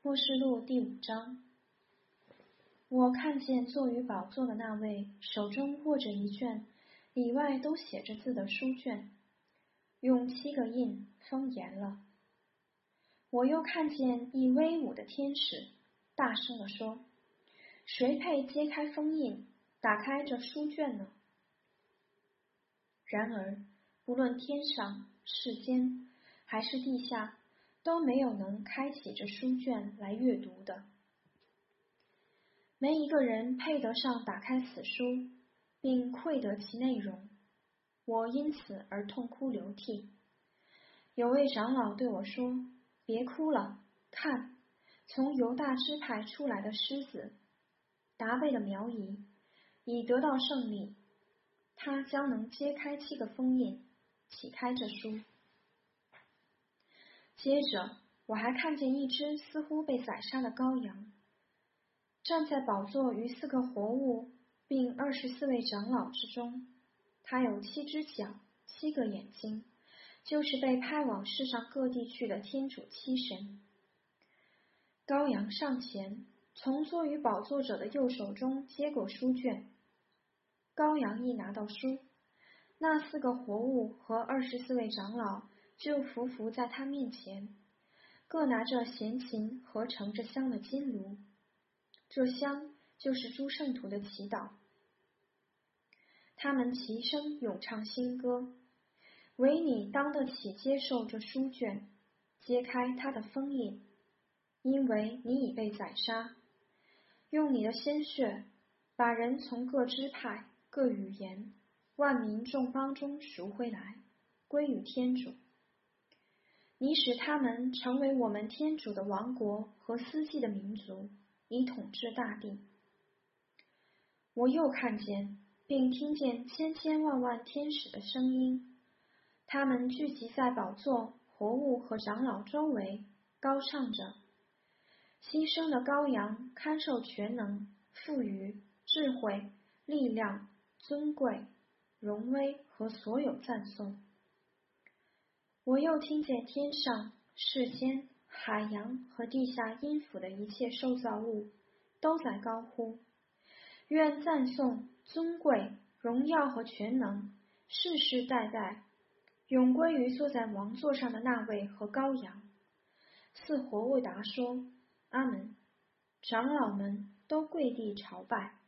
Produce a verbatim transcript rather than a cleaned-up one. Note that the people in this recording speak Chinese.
默示录第五章。我看见坐于宝座的那位手中握着一卷，里外都写着字的书卷，用七个印封严了。我又看见一威武的天使，大声地说：谁配揭开封印，打开这书卷呢？然而，不论天上、世间，还是地下，都没有能开启这书卷来阅读的。没一个人配得上打开此书，并窥得其内容。我因此而痛哭流涕。有位长老对我说：别哭了，看，从犹大支派出来的狮子，达味的苗裔，已得到胜利，他将能揭开七个封印，启开这书。接着，我还看见一只似乎被宰杀的羔羊，站在宝座与四个活物并二十四位长老之中。他有七只脚，七个眼睛，就是被派往世上各地去的天主七神。羔羊上前，从坐于宝座者的右手中接过书卷。羔羊一拿到书，那四个活物和二十四位长老就匍匐在他面前，各拿着弦琴和盛着香的金炉。这香就是诸圣徒的祈祷。他们齐声咏唱新歌：唯你当得起接受这书卷，揭开它的封印，因为你已被宰杀，用你的鲜血把人从各支派、各语言、万民众邦中赎回来，归于天主。你使他们成为我们天主的王国和司祭的民族，以统治大地。我又看见并听见千千万万天使的声音，他们聚集在宝座、活物和长老周围，高唱着：牺牲的羔羊堪受全能、富余、智慧、力量、尊贵、荣威和所有赞颂。我又听见天上、世间、海洋和地下阴府的一切受造物都在高呼：愿赞颂、尊贵、荣耀和全能世世代代永归于坐在王座上的那位和羔羊。四活物答说：阿门。长老们都跪地朝拜。